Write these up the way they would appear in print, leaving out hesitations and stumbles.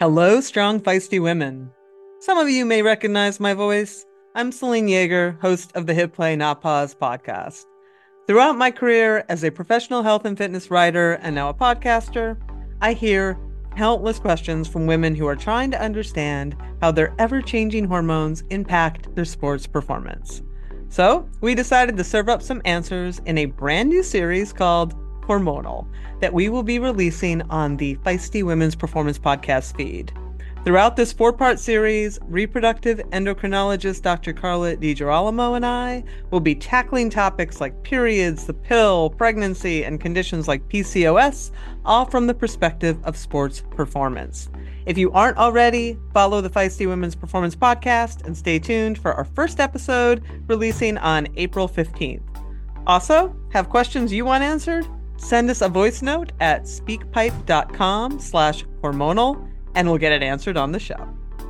Hello, strong, feisty women. Some of you may recognize my voice. I'm Celine Yeager, host of the Hit Play Not Pause podcast. Throughout my career as a professional health and fitness writer and now a podcaster, I hear countless questions from women who are trying to understand how their ever-changing hormones impact their sports performance. So we decided to serve up some answers in a brand new series called Hormonal that we will be releasing on the Feisty Women's Performance podcast feed. Throughout this 4-part series, reproductive endocrinologist Dr. Carla DiGirolamo and I will be tackling topics like periods, the pill, pregnancy, and conditions like PCOS, all from the perspective of sports performance. If you aren't already, follow the Feisty Women's Performance podcast and stay tuned for our first episode releasing on April 15th. Also, have questions you want answered? Send us a voice note at speakpipe.com/hormonal and we'll get it answered on the show.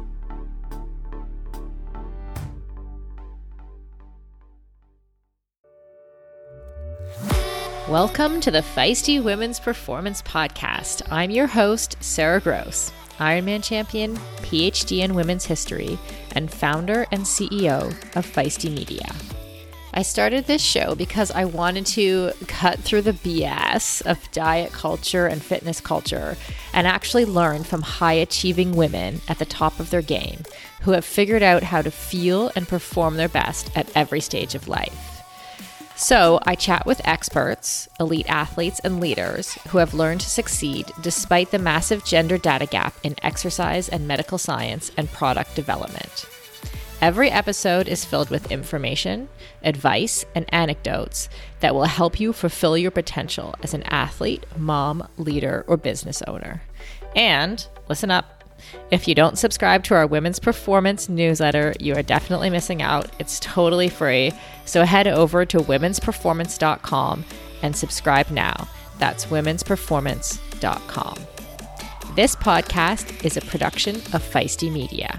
Welcome to the Feisty Women's Performance Podcast. I'm your host, Sarah Gross, Ironman champion, PhD in women's history, and founder and CEO of Feisty Media. I started this show because I wanted to cut through the BS of diet culture and fitness culture and actually learn from high-achieving women at the top of their game who have figured out how to feel and perform their best at every stage of life. So I chat with experts, elite athletes, and leaders who have learned to succeed despite the massive gender data gap in exercise and medical science and product development. Every episode is filled with information, advice, and anecdotes that will help you fulfill your potential as an athlete, mom, leader, or business owner. And listen up, if you don't subscribe to our Women's Performance newsletter, you are definitely missing out. It's totally free. So head over to womensperformance.com and subscribe now. That's womensperformance.com. This podcast is a production of Feisty Media.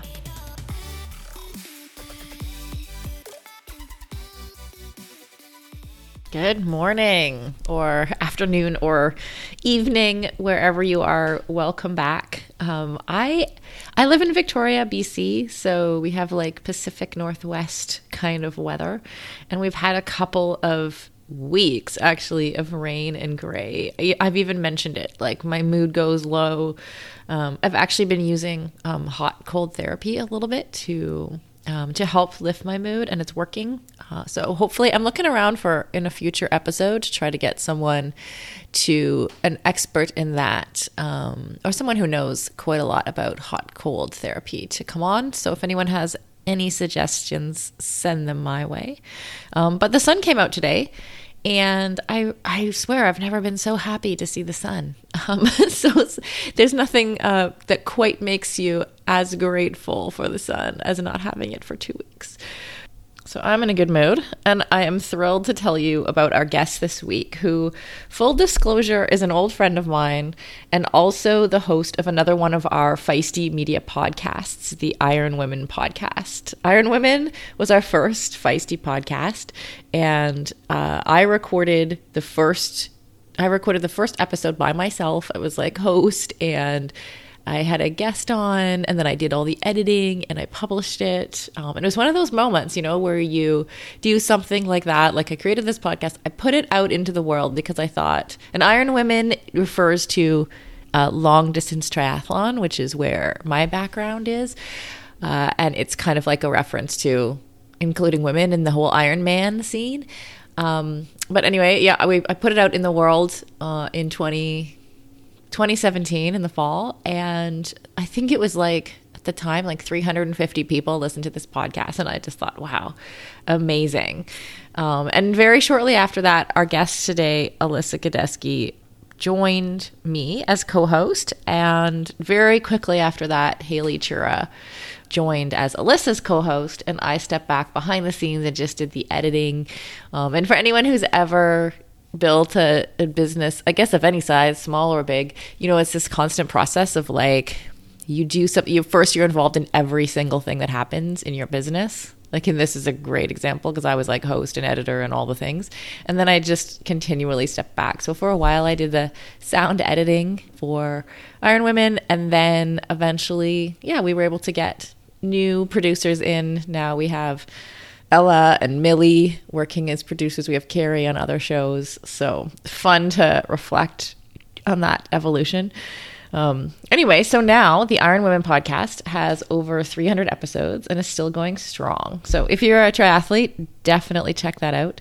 Good morning or afternoon or evening, wherever you are. Welcome back. I live in Victoria, BC, so we have like Pacific Northwest kind of weather, and we've had a couple of weeks actually of rain and gray. I've even mentioned it, like my mood goes low. I've actually been using hot cold therapy a little bit to help lift my mood, and it's working. So hopefully I'm looking around for in a future episode to try to get an expert in that, or someone who knows quite a lot about hot cold therapy to come on. So if anyone has any suggestions, send them my way. But the sun came out today, and I swear I've never been so happy to see the sun. There's nothing that quite makes you as grateful for the sun as not having it for 2 weeks. So I'm in a good mood, and I am thrilled to tell you about our guest this week, who, full disclosure, is an old friend of mine and also the host of another one of our Feisty Media podcasts, the Iron Women podcast. Iron Women was our first Feisty podcast, and I recorded the first episode by myself. I was like host, and I had a guest on, and then I did all the editing and I published it. And it was one of those moments, where you do something like that. Like, I created this podcast, I put it out into the world because I thought, and Iron Women refers to long distance triathlon, which is where my background is. And it's kind of like a reference to including women in the whole Ironman scene. But anyway, yeah, I put it out in the world in 2017 in the fall, and I think it was like at the time like 350 people listened to this podcast, and I just thought, wow, amazing. And very shortly after that, our guest today, Alyssa Godesky, joined me as co-host, and very quickly after that, Haley Chura joined as Alyssa's co-host, and I stepped back behind the scenes and just did the editing. And for anyone who's ever built a business, I guess of any size, small or big, it's this constant process of like, you do something, you're involved in every single thing that happens in your business. Like, and this is a great example because I was like host and editor and all the things. And then I just continually stepped back. So for a while I did the sound editing for Iron Women. And then eventually, we were able to get new producers in. Now we have Ella and Millie working as producers. We have Carrie on other shows. So fun to reflect on that evolution. Anyway, so now the Iron Women podcast has over 300 episodes and is still going strong. So if you're a triathlete, definitely check that out.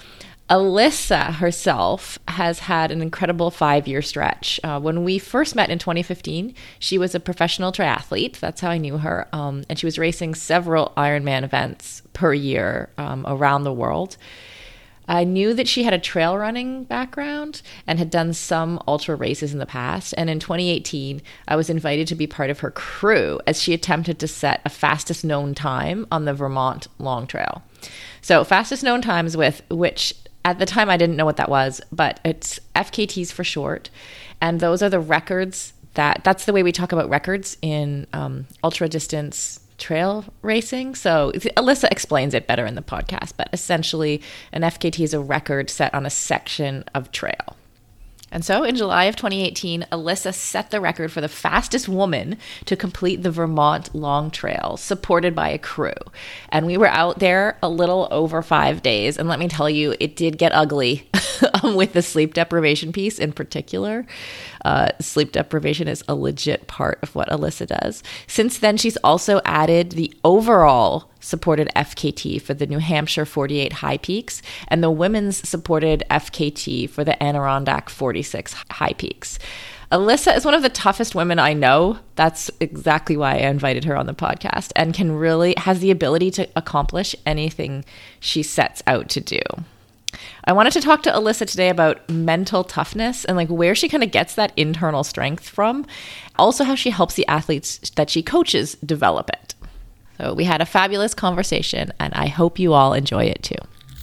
Alyssa herself has had an incredible 5-year stretch. When we first met in 2015, she was a professional triathlete. That's how I knew her. And she was racing several Ironman events per year around the world. I knew that she had a trail running background and had done some ultra races in the past. And in 2018, I was invited to be part of her crew as she attempted to set a fastest known time on the Vermont Long Trail. So fastest known times which at the time I didn't know what that was, but it's FKTs for short. And those are the records that's the way we talk about records in ultra distance trail racing. So Alyssa explains it better in the podcast, but essentially an FKT is a record set on a section of trail. And so in July of 2018, Alyssa set the record for the fastest woman to complete the Vermont Long Trail, supported by a crew. And we were out there a little over 5 days. And let me tell you, it did get ugly with the sleep deprivation piece in particular. Sleep deprivation is a legit part of what Alyssa does. Since then, she's also added the overall supported FKT for the New Hampshire 48 High Peaks and the women's supported FKT for the Adirondack 46 High Peaks. Alyssa is one of the toughest women I know. That's exactly why I invited her on the podcast, and has the ability to accomplish anything she sets out to do. I wanted to talk to Alyssa today about mental toughness and like where she kind of gets that internal strength from. Also how she helps the athletes that she coaches develop it. So we had a fabulous conversation and I hope you all enjoy it too.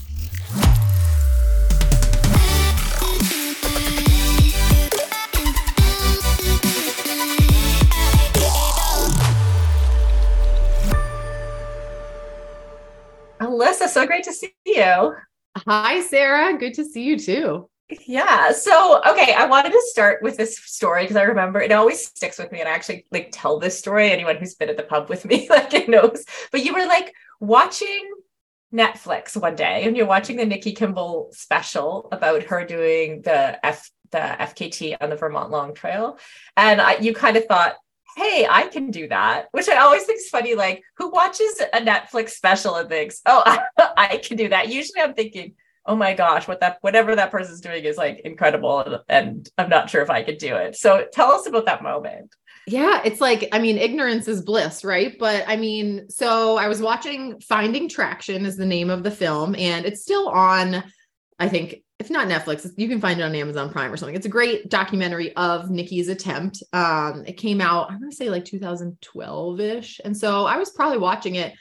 Alyssa, so great to see you. Hi, Sarah. Good to see you too. Yeah. So, okay. I wanted to start with this story because I remember it always sticks with me, and I actually like tell this story. Anyone who's been at the pub with me, like it knows, but you were like watching Netflix one day and you're watching the Nikki Kimball special about her doing the FKT on the Vermont Long Trail. And you kind of thought, hey, I can do that, which I always think is funny. Like, who watches a Netflix special and thinks, oh, I can do that? Usually I'm thinking, oh my gosh, whatever that person's doing is like incredible. And I'm not sure if I could do it. So tell us about that moment. Yeah, it's like, I mean, ignorance is bliss, right? But I mean, so I was watching Finding Traction is the name of the film, and it's still on, I think, if not Netflix, you can find it on Amazon Prime or something. It's a great documentary of Nikki's attempt. It came out, I'm going to say like 2012-ish. And so I was probably watching it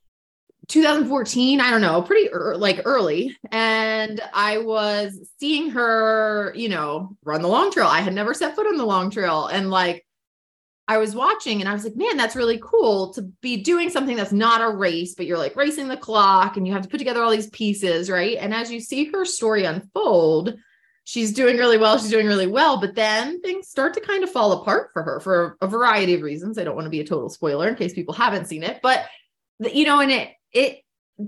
2014, I don't know, pretty early. And I was seeing her, run the long trail. I had never set foot on the long trail. And like, I was watching and I was like, man, that's really cool to be doing something that's not a race, but you're like racing the clock and you have to put together all these pieces, right? And as you see her story unfold, she's doing really well, but then things start to kind of fall apart for her for a variety of reasons. I don't want to be a total spoiler in case people haven't seen it, but and it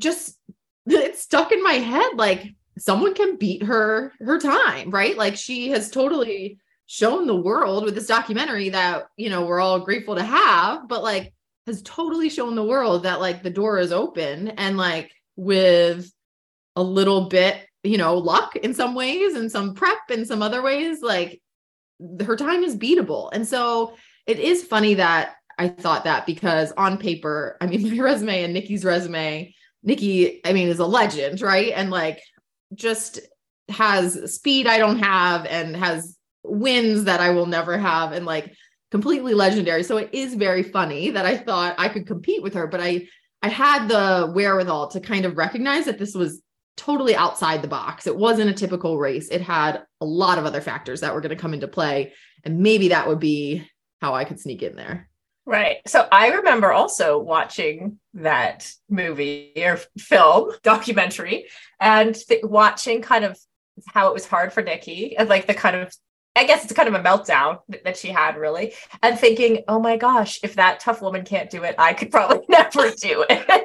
stuck in my head, like someone can beat her time, right? Like she has totally shown the world with this documentary that, we're all grateful to have, but like has totally shown the world that like the door is open and like with a little bit, luck in some ways and some prep in some other ways, like her time is beatable. And so it is funny that I thought that because on paper, I mean, my resume and Nikki's resume, Nikki, I mean, is a legend, right? And like just has speed I don't have and has wins that I will never have and like completely legendary. So it is very funny that I thought I could compete with her, but I had the wherewithal to kind of recognize that this was totally outside the box. It wasn't a typical race. It had a lot of other factors that were going to come into play. And maybe that would be how I could sneak in there. Right. So I remember also watching that movie or film documentary and watching kind of how it was hard for Nikki and like the kind of, I guess it's kind of a meltdown that she had really, and thinking, oh my gosh, if that tough woman can't do it, I could probably never do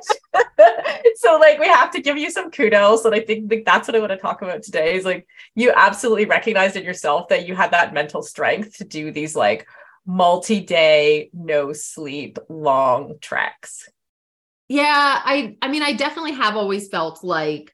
it. So like we have to give you some kudos. And I think like, that's what I want to talk about today is like you absolutely recognized in yourself that you had that mental strength to do these like multi-day, no sleep, long treks. Yeah, I mean, I definitely have always felt like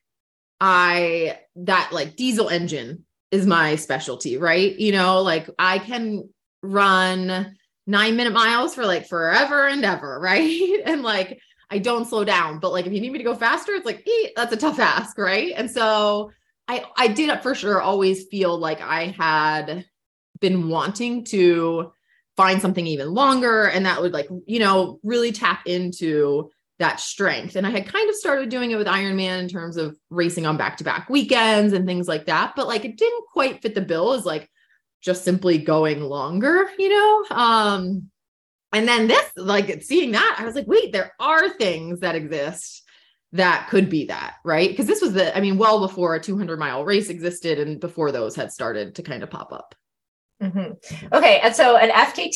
that like diesel engine is my specialty, right? You know, like I can run 9-minute miles for like forever and ever, right? And like I don't slow down, but like if you need me to go faster, it's like, that's a tough ask, right? And so I did for sure always feel like I had been wanting to find something even longer and that would like, you know, really tap into that strength. And I had kind of started doing it with Ironman in terms of racing on back-to-back weekends and things like that. But like, it didn't quite fit the bill as like just simply going longer, you know? And then this, like seeing that, I was like, wait, there are things that exist that could be that, right? Because this was well before a 200-mile race existed and before those had started to kind of pop up. Mm-hmm. Okay. And so an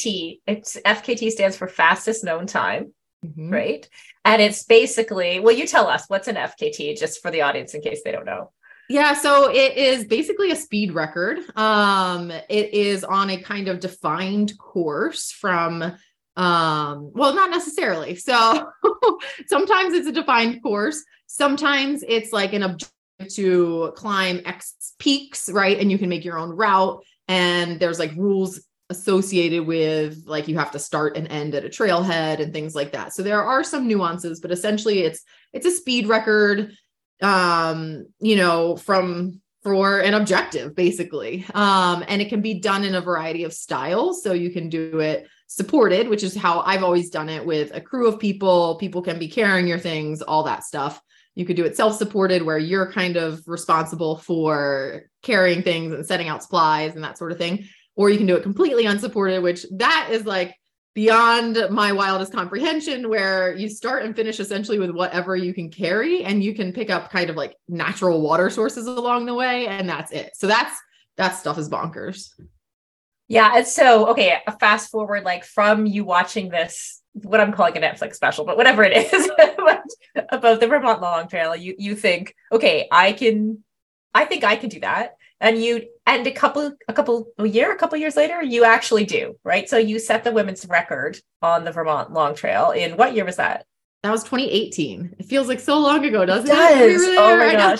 FKT stands for fastest known time, right? And it's basically, well, you tell us what's an FKT just for the audience in case they don't know. Yeah. So it is basically a speed record. It is on a kind of defined course from, well, not necessarily. So sometimes it's a defined course. Sometimes it's like an objective to climb X peaks, right? And you can make your own route. And there's like rules associated with like, you have to start and end at a trailhead and things like that. So there are some nuances, but essentially it's a speed record, you know, for an objective basically. And it can be done in a variety of styles. So you can do it supported, which is how I've always done it with a crew of people. People can be carrying your things, all that stuff. You could do it self-supported where you're kind of responsible for carrying things and setting out supplies and that sort of thing. Or you can do it completely unsupported, which that is like beyond my wildest comprehension, where you start and finish essentially with whatever you can carry and you can pick up kind of like natural water sources along the way. And that's it. So that stuff is bonkers. Yeah. And so, okay, a fast forward, like from you watching this, what I'm calling a Netflix special, but whatever it is about the Vermont Long Trail, you think, okay, I think I can do that. And a couple years later, you actually do, right? So you set the women's record on the Vermont Long Trail in what year was that? That was 2018. It feels like so long ago, doesn't it? Does. Really oh my gosh.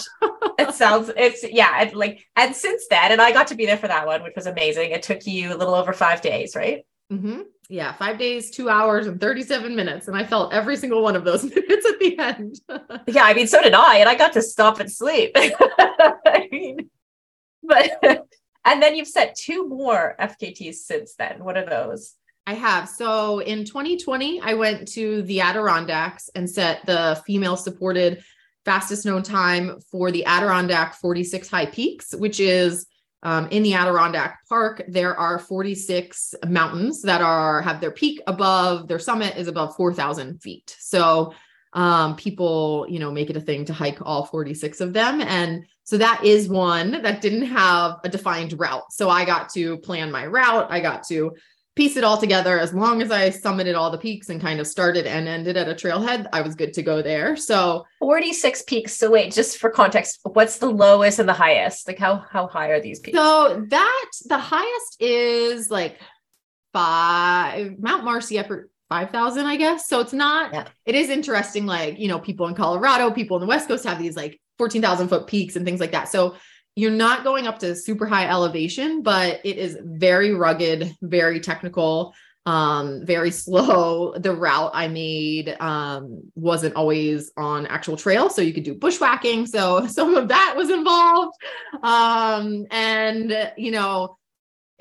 And since then, and I got to be there for that one, which was amazing. It took you a little over 5 days, right? Mm-hmm. Yeah. 5 days, 2 hours and 37 minutes. And I felt every single one of those minutes at the end. Yeah. I mean, so did I, and I got to stop and sleep. I mean, and then you've set 2 more FKTs since then. What are those? I have. So in 2020, I went to the Adirondacks and set the female supported fastest known time for the Adirondack 46 High Peaks, which is in the Adirondack Park. There are 46 mountains that have their peak above, their summit is above 4,000 feet. So people, you know, make it a thing to hike all 46 of them. And so that is one that didn't have a defined route. So I got to plan my route. I got to piece it all together. As long as I summited all the peaks and kind of started and ended at a trailhead, I was good to go there. So 46 peaks. So wait, just for context, what's the lowest and the highest? Like how high are these peaks? So the highest is like Mount Marcy up at 5,000, I guess. So it's not, It is interesting. Like, you know, people in Colorado, people in the West Coast have these like 14,000 foot peaks and things like that. So you're not going up to super high elevation, but it is very rugged, very technical, very slow. The route I made wasn't always on actual trail, so you could do bushwhacking. So some of that was involved. And, you know,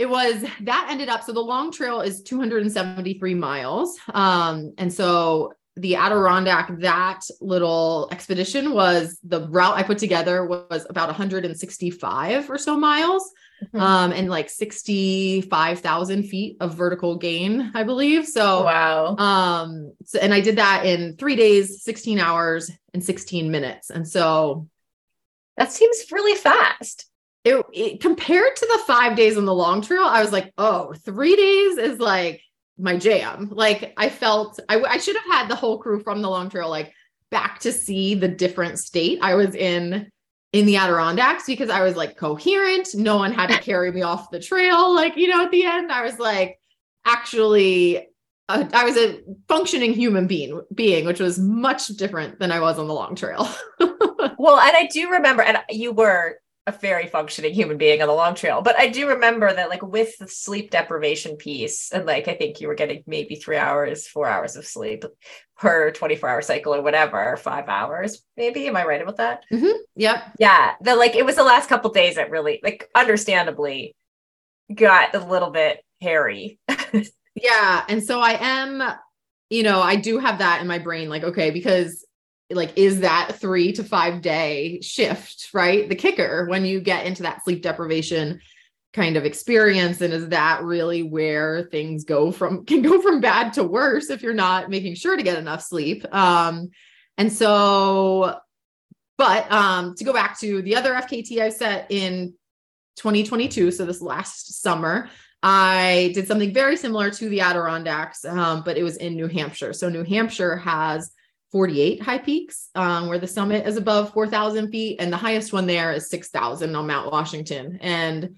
that ended up, so the long trail is 273 miles. And so the Adirondack, that little expedition was the route I put together was about 165 or so miles. And like 65,000 feet of vertical gain, I believe. So, wow. And I did that in 3 days, 16 hours and 16 minutes. And so that seems really fast. It compared to the 5 days on the long trail, I was like, oh, 3 days is like my jam. Like I felt I should have had the whole crew from the long trail, like back to see the different state I was in the Adirondacks, because I was like coherent. No one had to carry me off the trail. Like, you know, at the end, I was like, actually, I was a functioning human being, which was much different than I was on the long trail. Well, and I do remember, and you were a very functioning human being on the long trail, but I do remember that like with the sleep deprivation piece, and like, I think you were getting maybe 3 hours, 4 hours of sleep per 24-hour cycle or whatever, 5 hours, maybe. Am I right about that? Mm-hmm. Yep. Yeah. The, like, it was the last couple of days that really, like, understandably got a little bit hairy. Yeah. And so I am, you know, I do have that in my brain, like, okay, because like, is that 3 to 5 day shift, right? The kicker when you get into that sleep deprivation kind of experience. And is that really where things can go from bad to worse if you're not making sure to get enough sleep? And so, but to go back to the other FKT I set in 2022, so this last summer, I did something very similar to the Adirondacks, but it was in New Hampshire. So New Hampshire has 48 high peaks, where the summit is above 4,000 feet. And the highest one there is 6,000 on Mount Washington. And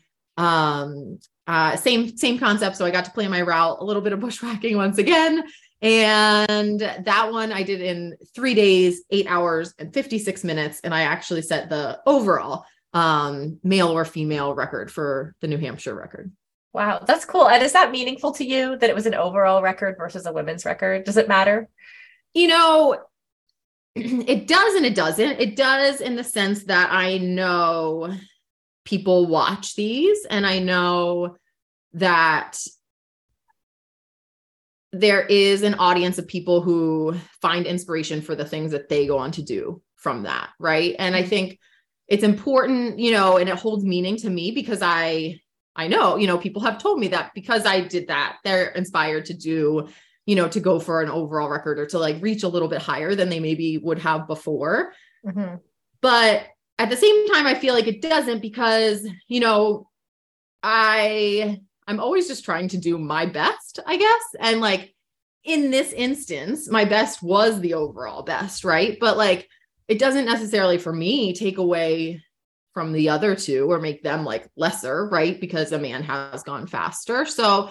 same concept. So I got to play my route, a little bit of bushwhacking once again. And that one I did in 3 days, 8 hours and 56 minutes. And I actually set the overall male or female record for the New Hampshire record. Wow, that's cool. And is that meaningful to you that it was an overall record versus a women's record? Does it matter? You know, it does and it doesn't. It does in the sense that I know people watch these, and I know that there is an audience of people who find inspiration for the things that they go on to do from that. Right. And I think it's important, you know, and it holds meaning to me because I know, you know, people have told me that because I did that, they're inspired to do, you know, to go for an overall record or to like reach a little bit higher than they maybe would have before. Mm-hmm. But at the same time, I feel like it doesn't because, you know, I'm always just trying to do my best, I guess. And like in this instance, my best was the overall best, right? But like, it doesn't necessarily for me take away from the other two or make them like lesser, right? Because a man has gone faster. So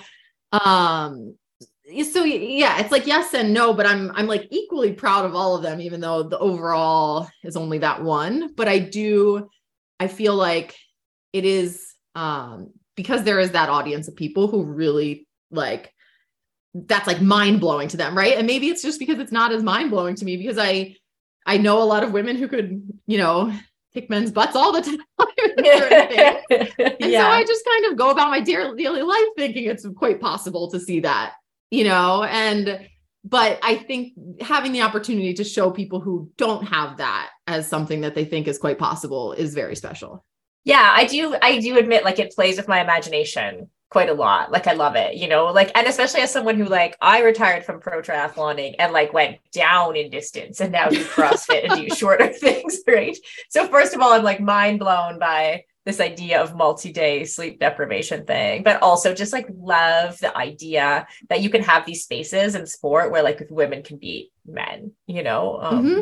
yeah, it's like yes and no, but I'm like equally proud of all of them, even though the overall is only that one. But I feel like it is because there is that audience of people who really like, that's like mind blowing to them. Right. And maybe it's just because it's not as mind blowing to me because I know a lot of women who could, you know, kick men's butts all the time. And so I just kind of go about my daily life thinking it's quite possible to see that. You know, but I think having the opportunity to show people who don't have that as something that they think is quite possible is very special. Yeah, I do admit like it plays with my imagination quite a lot. Like I love it, you know, like, and especially as someone who like, I retired from pro triathloning and like went down in distance and now do CrossFit and do shorter things, right? So first of all, I'm like mind blown by this idea of multi-day sleep deprivation thing, but also just like love the idea that you can have these spaces in sport where like women can beat men, you know,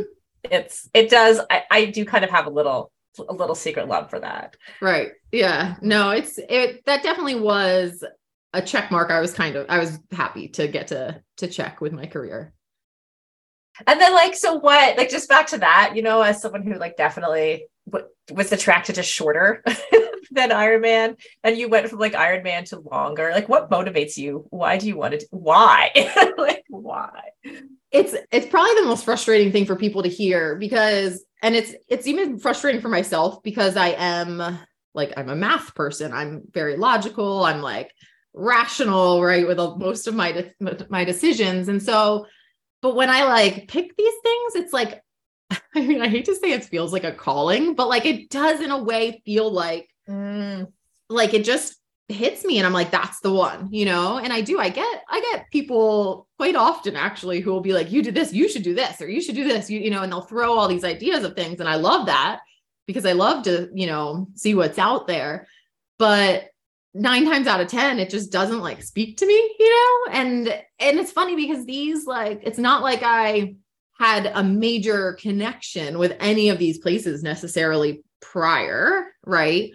I do kind of have a little secret love for that. Right. Yeah, no, that definitely was a check mark. I was happy to get to check with my career. And then like, so what, like just back to that, you know, as someone who like definitely was attracted to shorter than Ironman, and you went from like Ironman to longer, like what motivates you? Why do you want to, why? Like, why? It's probably the most frustrating thing for people to hear because, and it's even frustrating for myself because I'm a math person. I'm very logical. I'm like rational, right? With most of my decisions. And so But when I like pick these things, it's like, I mean, I hate to say it feels like a calling, but like it does in a way feel like it just hits me and I'm like, that's the one, you know? And I get people quite often actually who will be like, you did this, you should do this, or you should do this, you know, and they'll throw all these ideas of things. And I love that because I love to, you know, see what's out there. But 9 times out of 10, it just doesn't like speak to me, you know? And it's funny because these like, it's not like I had a major connection with any of these places necessarily prior. Right.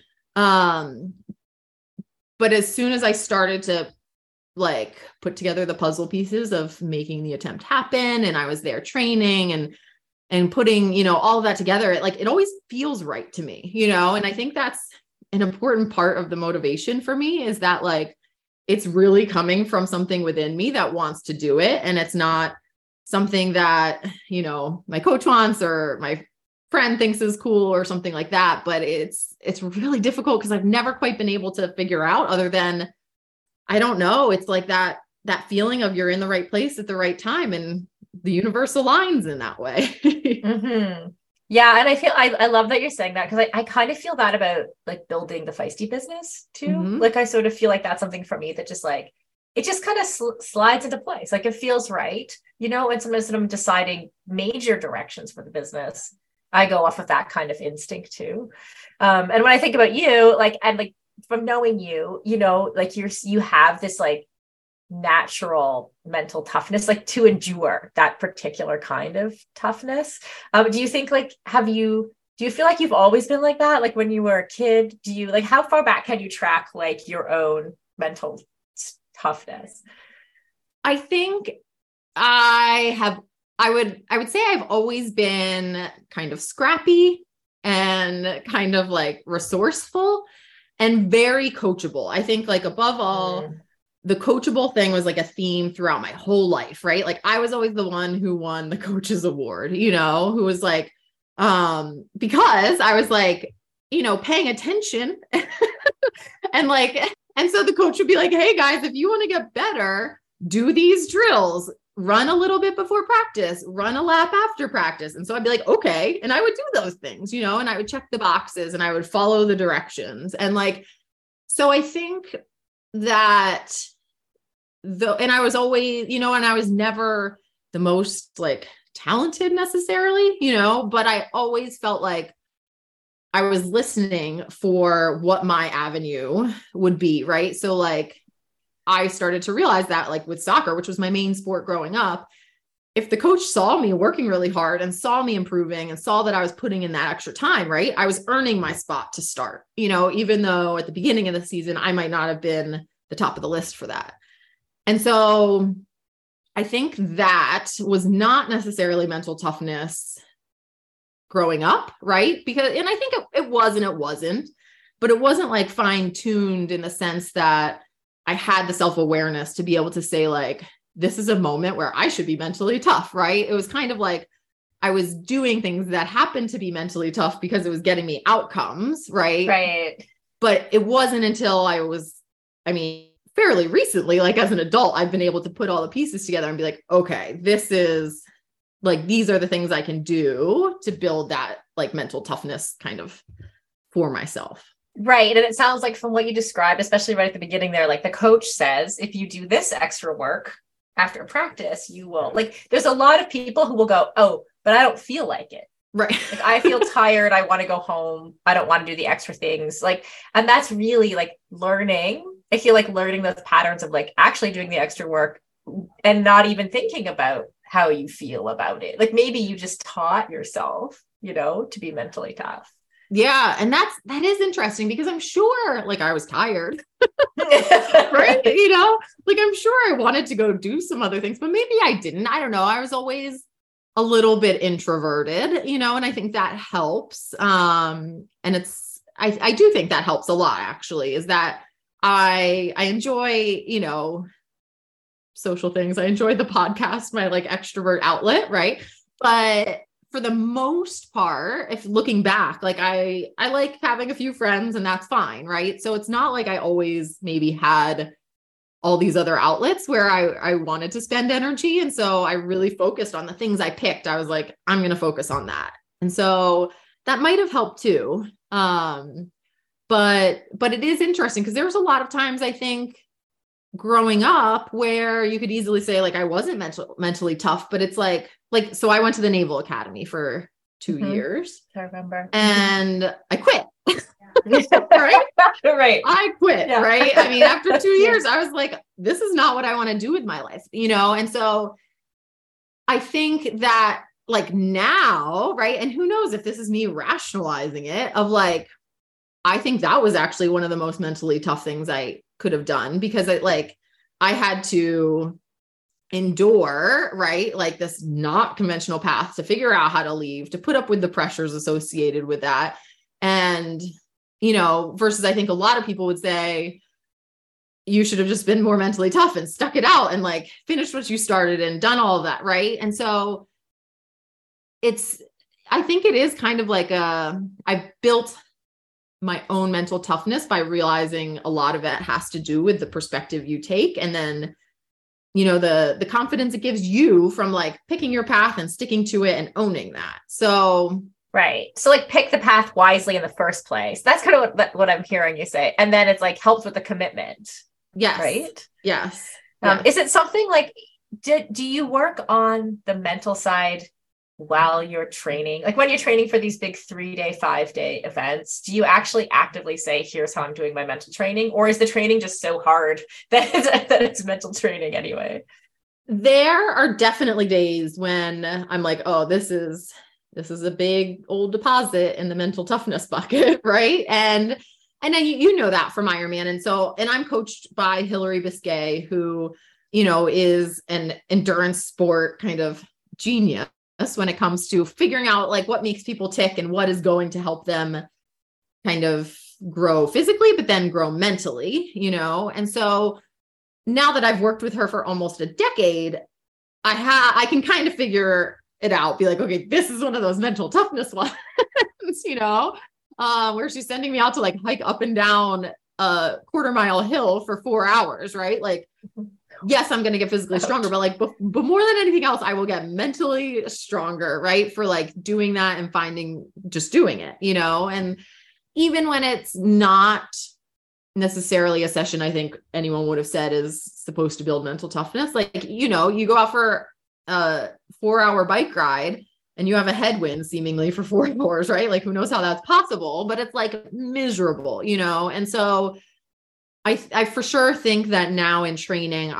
But as soon as I started to like put together the puzzle pieces of making the attempt happen, and I was there training and putting, you know, all of that together, it always feels right to me, you know? And I think that's an important part of the motivation for me is that like, it's really coming from something within me that wants to do it. And it's not something that, you know, my coach wants or my friend thinks is cool or something like that. But it's really difficult because I've never quite been able to figure out other than, I don't know. It's like that feeling of you're in the right place at the right time and the universe aligns in that way. Mm-hmm. Yeah. And I love that you're saying that because I kind of feel that about like building the Feisty business too. Mm-hmm. Like I sort of feel like that's something for me that just like, it just kind of slides into place. Like it feels right, you know, and sometimes when I'm deciding major directions for the business, I go off of that kind of instinct too. And when I think about you, like, and like from knowing you, you know, like you have this like natural mental toughness, like to endure that particular kind of toughness. Do you think like, do you feel like you've always been like that? Like when you were a kid, do you like, how far back can you track like your own mental toughness? I think I would say I've always been kind of scrappy and kind of like resourceful and very coachable. I think like above all, the coachable thing was like a theme throughout my whole life, right? Like I was always the one who won the coaches award, you know, who was like, because I was like, you know, paying attention and so the coach would be like, hey guys, if you want to get better, do these drills, run a little bit before practice, run a lap after practice. And so I'd be like, okay. And I would do those things, you know, and I would check the boxes and I would follow the directions. And like, so I think that and I was always, you know, and I was never the most like talented necessarily, you know, but I always felt like I was listening for what my avenue would be. Right. So like, I started to realize that like with soccer, which was my main sport growing up, if the coach saw me working really hard and saw me improving and saw that I was putting in that extra time, right, I was earning my spot to start, you know, even though at the beginning of the season, I might not have been the top of the list for that. And so I think that was not necessarily mental toughness growing up, right? Because, and I think it was and it wasn't, but it wasn't like fine-tuned in the sense that I had the self-awareness to be able to say like, this is a moment where I should be mentally tough, right? It was kind of like I was doing things that happened to be mentally tough because it was getting me outcomes, right? Right. But it wasn't until fairly recently, like as an adult, I've been able to put all the pieces together and be like, okay, this is like, these are the things I can do to build that like mental toughness kind of for myself. Right. And it sounds like from what you described, especially right at the beginning there, like the coach says, if you do this extra work after practice, you will like, there's a lot of people who will go, oh, but I don't feel like it. Right. Like I feel tired. I want to go home. I don't want to do the extra things. Like, and that's really like learning. I feel like learning those patterns of like actually doing the extra work and not even thinking about how you feel about it. Like maybe you just taught yourself, you know, to be mentally tough. Yeah. And that is interesting because I'm sure like I was tired, right? You know, like I'm sure I wanted to go do some other things, but maybe I didn't. I don't know. I was always a little bit introverted, you know, and I think that helps. And I do think that helps a lot actually, is that I enjoy, you know, social things. I enjoy the podcast, my like extrovert outlet. Right. But for the most part, if looking back, like I like having a few friends and that's fine. Right. So it's not like I always maybe had all these other outlets where I wanted to spend energy. And so I really focused on the things I picked. I was like, I'm going to focus on that. And so that might have helped too. But it is interesting because there was a lot of times I think growing up where you could easily say like, I wasn't mentally tough, but it's like, so I went to the Naval Academy for 2 years. I remember. And I quit. Right? Right. I quit. Yeah. Right. I mean, after 2 years, I was like, this is not what I want to do with my life, And so I think that like now, right. And who knows if this is me rationalizing it of like, I think that was actually one of the most mentally tough things I could have done because I had to endure, right? Like this not conventional path to figure out how to leave, to put up with the pressures associated with that. And, versus I think a lot of people would say, you should have just been more mentally tough and stuck it out and like finished what you started and done all of that. Right. And so I think it is kind of like I've built my own mental toughness by realizing a lot of it has to do with the perspective you take. And then, the confidence it gives you from like picking your path and sticking to it and owning that. So, right. So like pick the path wisely in the first place. That's kind of what I'm hearing you say. And then it's like helps with the commitment. Yes. Right. Yes. Is it something like, do you work on the mental side while you're training? Like when you're training for these big 3-day, 5-day events, do you actually actively say, here's how I'm doing my mental training? Or is the training just so hard that it's mental training anyway? There are definitely days when I'm like, oh, this is a big old deposit in the mental toughness bucket. Right. And then you know that from Ironman. And I'm coached by Hillary Biscay, who, is an endurance sport kind of genius when it comes to figuring out like what makes people tick and what is going to help them kind of grow physically, but then grow mentally, And so now that I've worked with her for almost a decade, I can kind of figure it out, be like, okay, this is one of those mental toughness ones, where she's sending me out to like hike up and down a 1/4-mile hill for 4 hours, right? Like, yes, I'm going to get physically stronger, but like, but more than anything else, I will get mentally stronger, right? For like doing that and just doing it, and even when it's not necessarily a session, I think anyone would have said is supposed to build mental toughness. Like, you go out for a 4-hour bike ride and you have a headwind seemingly for 4 hours, right? Like who knows how that's possible, but it's like miserable, And so I for sure think that now in training,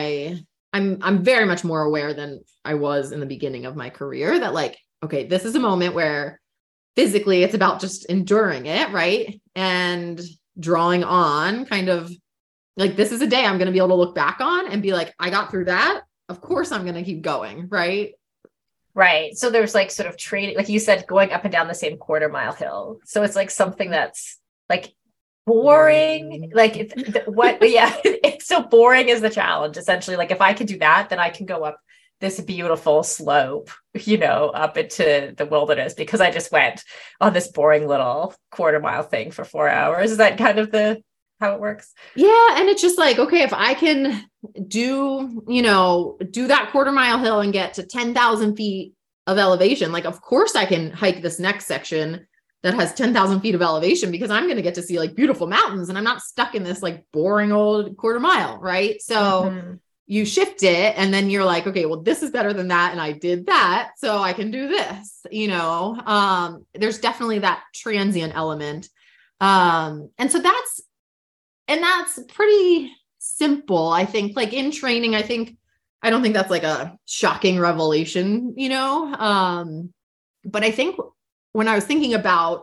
I'm very much more aware than I was in the beginning of my career that like, okay, this is a moment where physically it's about just enduring it. Right. And drawing on kind of like, this is a day I'm going to be able to look back on and be like, I got through that. Of course I'm going to keep going. Right. Right. So there's like sort of training, like you said, going up and down the same 1/4-mile hill. So it's like something that's like boring. Like it's so boring is the challenge. Essentially, like if I can do that, then I can go up this beautiful slope, up into the wilderness because I just went on this boring little 1/4-mile thing for 4 hours. Is that kind of how it works? Yeah. And it's just like, okay, if I can do that 1/4-mile hill and get to 10,000 feet of elevation, like, of course I can hike this next section that has 10,000 feet of elevation because I'm going to get to see like beautiful mountains and I'm not stuck in this like boring old 1/4-mile. Right. So you shift it and then you're like, okay, well, this is better than that. And I did that. So I can do this, there's definitely that transient element. And so that's pretty simple. I think like in training, I don't think that's like a shocking revelation, but I think when I was thinking about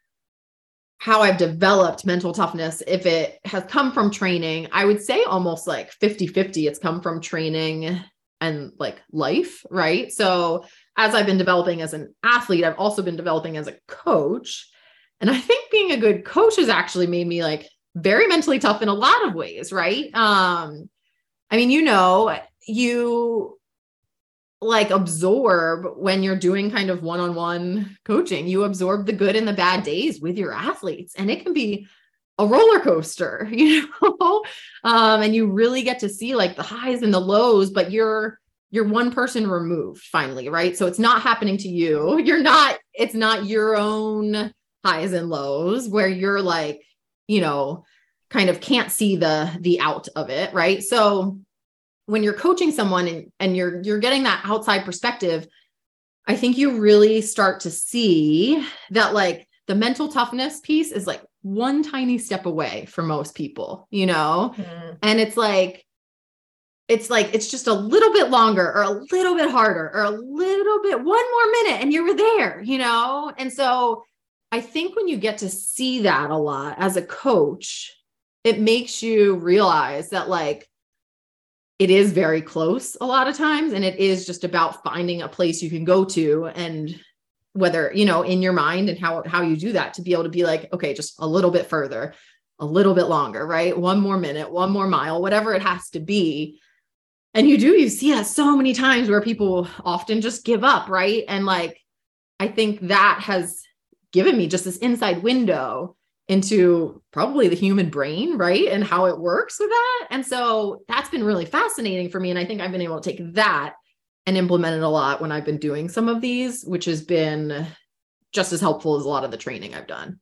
how I've developed mental toughness, if it has come from training, I would say almost like 50-50. It's come from training and like life, right? So as I've been developing as an athlete, I've also been developing as a coach. And I think being a good coach has actually made me like very mentally tough in a lot of ways, right? I mean, you like absorb when you're doing kind of one-on-one coaching, you absorb the good and the bad days with your athletes. And it can be a roller coaster, and you really get to see like the highs and the lows, but you're one person removed finally, right? So it's not happening to you. It's not your own highs and lows where you're like, kind of can't see the out of it, right? So when you're coaching someone and you're getting that outside perspective, I think you really start to see that like the mental toughness piece is like one tiny step away for most people, Mm-hmm. and it's just a little bit longer or a little bit harder or a little bit, one more minute and you were there, And so I think when you get to see that a lot as a coach, it makes you realize that like, it is very close a lot of times. And it is just about finding a place you can go to, and whether, in your mind, and how you do that to be able to be like, okay, just a little bit further, a little bit longer, right? One more minute, one more mile, whatever it has to be. And you see that so many times where people often just give up, right? And like, I think that has given me just this inside window into probably the human brain, right? And how it works with that. And so that's been really fascinating for me. And I think I've been able to take that and implement it a lot when I've been doing some of these, which has been just as helpful as a lot of the training I've done.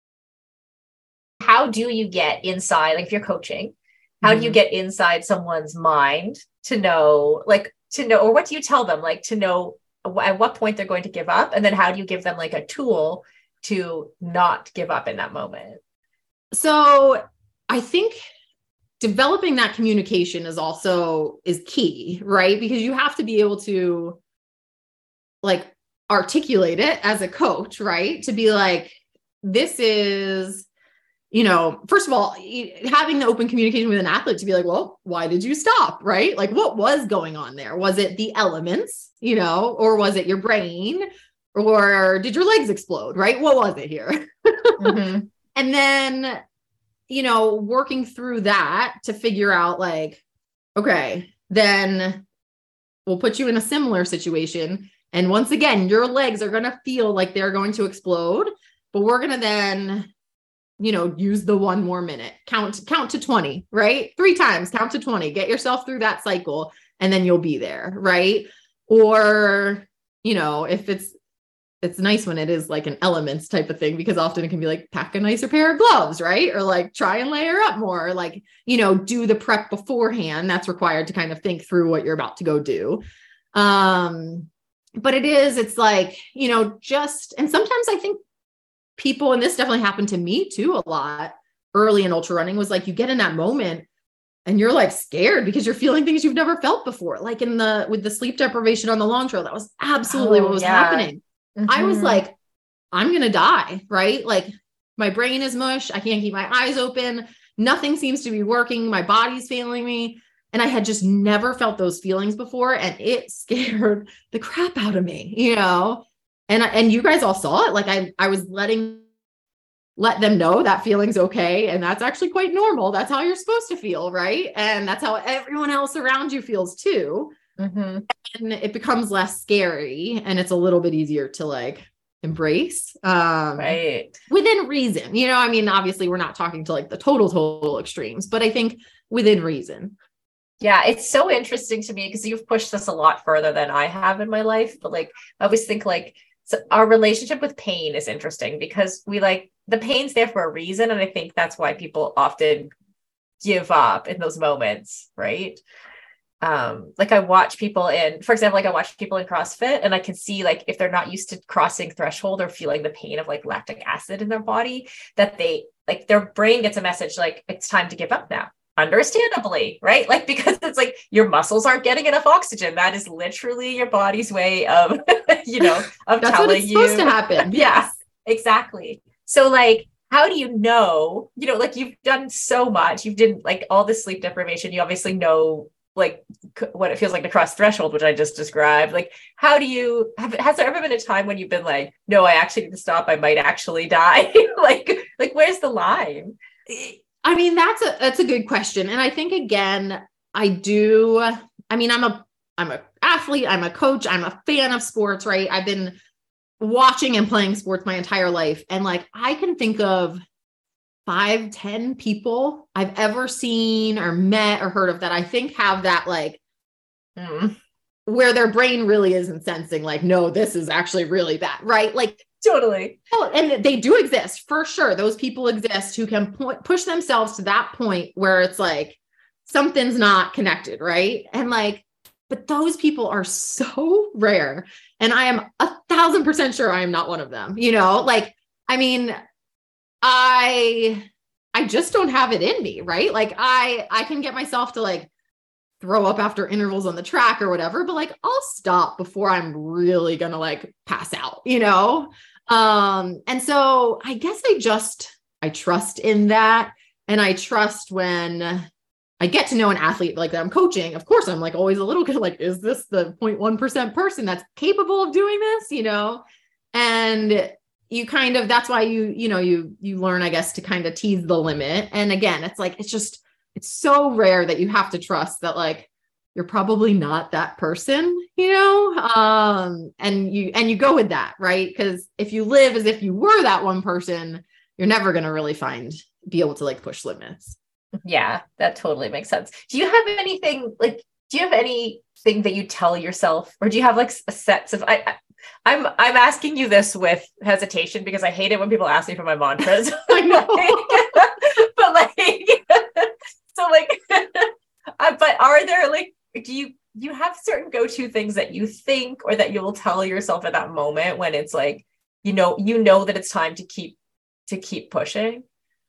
How do you get inside, like if you're coaching, how do you get inside someone's mind to know, or what do you tell them, like to know at what point they're going to give up? And then how do you give them like a tool to not give up in that moment? So I think developing that communication is key, right? Because you have to be able to like articulate it as a coach, right? To be like, this is, first of all, having the open communication with an athlete to be like, well, why did you stop? Right? Like what was going on there? Was it the elements, or was it your brain? Or did your legs explode? Right? What was it here? Mm-hmm. And then, working through that to figure out like, okay, then we'll put you in a similar situation. And once again, your legs are going to feel like they're going to explode, but we're going to then, use the one more minute, count to 20, right? 3 times, count to 20, get yourself through that cycle, and then you'll be there. Right. Or, if it's nice when it is like an elements type of thing, because often it can be like, pack a nicer pair of gloves, right? Or like try and layer up more, or like, do the prep beforehand that's required to kind of think through what you're about to go do. But it's like, and sometimes I think people, and this definitely happened to me too a lot early in ultra running, was like, you get in that moment and you're like scared because you're feeling things you've never felt before. Like with the sleep deprivation on the long trail, that was absolutely what was happening. Mm-hmm. I was like, I'm going to die, right? Like my brain is mush. I can't keep my eyes open. Nothing seems to be working. My body's failing me. And I had just never felt those feelings before. And it scared the crap out of me, and you guys all saw it. Like I was let them know that feeling's okay. And that's actually quite normal. That's how you're supposed to feel. Right. And that's how everyone else around you feels too. Mm-hmm. And it becomes less scary, and it's a little bit easier to like embrace, right, within reason. Obviously we're not talking to like the total extremes, but I think within reason. Yeah, it's so interesting to me because you've pushed this a lot further than I have in my life. But like, I always think like, so our relationship with pain is interesting because we like the pain's there for a reason, and I think that's why people often give up in those moments, right? Like I watch people in CrossFit, and I can see like if they're not used to crossing threshold or feeling the pain of like lactic acid in their body, that they like their brain gets a message like it's time to give up now. Understandably, right? Like because it's like your muscles aren't getting enough oxygen. That is literally your body's way of, of that's telling what it's supposed to happen. Yes, exactly. So like, how do you know? Like you've done so much. You've done like all this sleep deprivation. You obviously know like what it feels like to cross threshold, which I just described. Like, has there ever been a time when you've been like, no, I actually need to stop. I might actually die. like where's the line? That's a good question. And I think again, I'm a athlete, I'm a coach, I'm a fan of sports, right? I've been watching and playing sports my entire life. And like, I can think of 5, 10 people I've ever seen or met or heard of that I think have that like, where their brain really isn't sensing like, no, this is actually really bad, right? Like, totally. Oh, and they do exist for sure. Those people exist who can push themselves to that point where it's like something's not connected, right? And like, but those people are so rare. And I am 1,000% sure I am not one of them, you know, like, I mean, I just don't have it in me, right? Like I can get myself to like throw up after intervals on the track or whatever, but like, I'll stop before I'm really going to like pass out, you know? And so I guess I trust in that. And I trust when I get to know an athlete like that I'm coaching, of course, I'm like always a little bit like, is this the 0.1% person that's capable of doing this, you know? And you kind of, that's why you learn, I guess, to kind of tease the limit. And again, it's like, it's so rare that you have to trust that like, you're probably not that person, you know? And you go with that, right? Because if you live as if you were that one person, you're never going to really be able to like push limits. Yeah, that totally makes sense. Do you have anything that you tell yourself, or do you have like a sets of, I'm asking you this with hesitation because I hate it when people ask me for my mantras. I know. But like, so like, but are there like, do you have certain go-to things that you think or that you'll tell yourself at that moment when it's like, you know that it's time to keep pushing?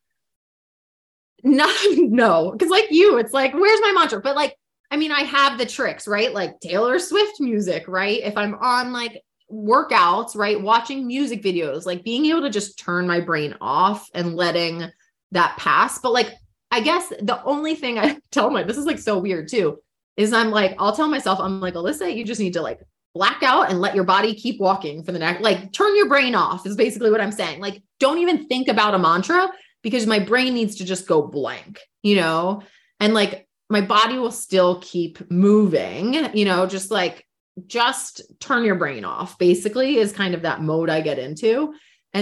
No, because like you, it's like, where's my mantra? But like, I mean, I have the tricks, right? Like Taylor Swift music, right? If I'm on like workouts, right? Watching music videos, like being able to just turn my brain off and letting that pass. But like, I guess the only thing I tell this is like so weird too, is I'll tell myself, I'm like, Alyssa, you just need to like black out and let your body keep walking for the next, like turn your brain off is basically what I'm saying. Like, don't even think about a mantra because my brain needs to just go blank, you know? And like, my body will still keep moving, you know, just turn your brain off basically is kind of that mode I get into.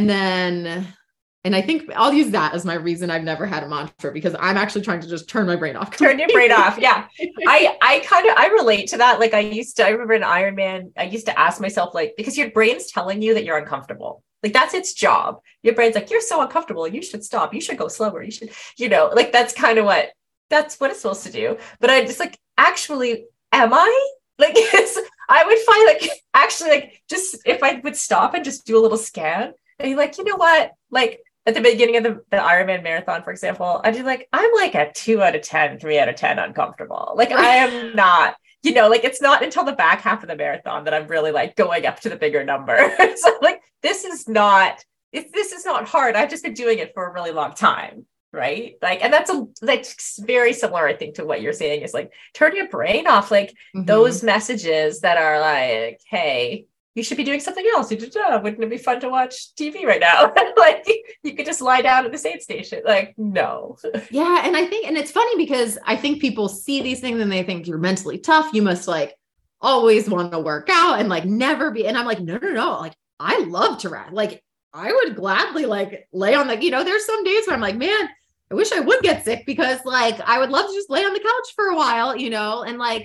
And I think I'll use that as my reason I've never had a mantra because I'm actually trying to just turn my brain off. Turn your brain off. Yeah. I relate to that. Like I remember in Ironman, I used to ask myself, like, because your brain's telling you that you're uncomfortable. Like that's its job. Your brain's like, you're so uncomfortable. You should stop. You should go slower. You should, you know, like that's kind of that's what it's supposed to do. But I just like, actually, am I? Like, I would find like, actually, like, just if I would stop and just do a little scan and be like, you know what? Like at the beginning of the Ironman marathon, for example, I'd be like, I'm like a 2 out of 10, 3 out of 10 uncomfortable. Like I am not, you know, like it's not until the back half of the marathon that I'm really like going up to the bigger number. So like, this is not hard. I've just been doing it for a really long time. Right. Like, and that's very similar, I think, to what you're saying is like, turn your brain off, like those messages that are like, hey, you should be doing something else. Wouldn't it be fun to watch TV right now? Like you could just lie down at the aid station. Like, no. Yeah. And it's funny because I think people see these things and they think you're mentally tough. You must like always want to work out and like never be. And I'm like, no. Like I love to ride. Like I would gladly like lay on the, you know, there's some days where I'm like, man, I wish I would get sick because like, I would love to just lay on the couch for a while, you know? And like,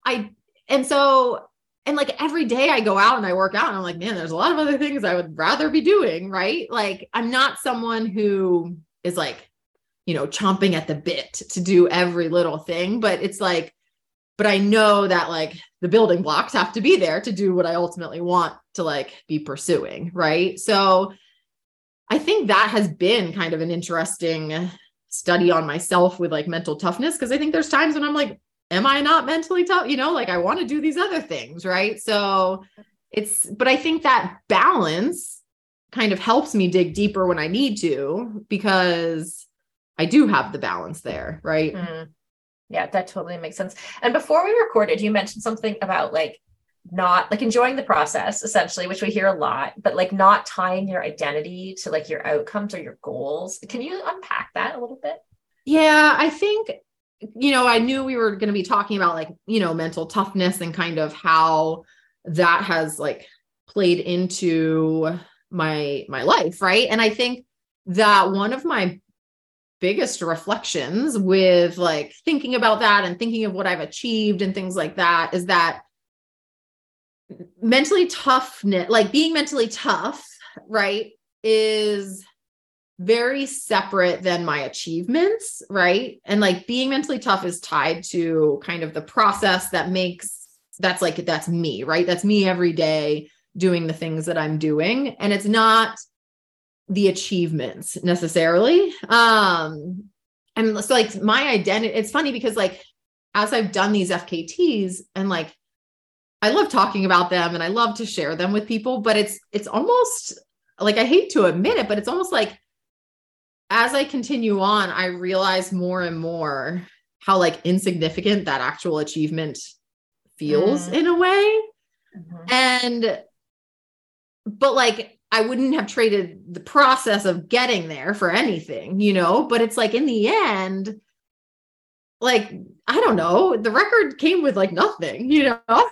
and like every day I go out and I work out and I'm like, man, there's a lot of other things I would rather be doing. Right. Like I'm not someone who is like, you know, chomping at the bit to do every little thing, but it's like, but I know that like the building blocks have to be there to do what I ultimately want to like be pursuing. Right. So I think that has been kind of an interesting study on myself with like mental toughness. Cause I think there's times when I'm like, am I not mentally tough? You know, like I want to do these other things. Right. So but I think that balance kind of helps me dig deeper when I need to, because I do have the balance there. Right. Yeah, that totally makes sense. And before we recorded, you mentioned something about like not like enjoying the process essentially, which we hear a lot, but like not tying your identity to like your outcomes or your goals. Can you unpack that a little bit? Yeah, I think, you know, I knew we were going to be talking about like, you know, mental toughness and kind of how that has like played into my life. Right. And I think that one of my biggest reflections with like thinking about that and thinking of what I've achieved and things like that is that mentally toughness, like being mentally tough, right, is very separate than my achievements, right? And like being mentally tough is tied to kind of the process that's me, right? That's me every day doing the things that I'm doing. And it's not the achievements necessarily. And so like my identity, it's funny because like, as I've done these FKTs and like, I love talking about them and I love to share them with people, but it's almost like, I hate to admit it, but it's almost like as I continue on, I realize more and more how like insignificant that actual achievement feels in a way. But like, I wouldn't have traded the process of getting there for anything, you know, but it's like in the end, like, I don't know, the record came with like nothing, you know?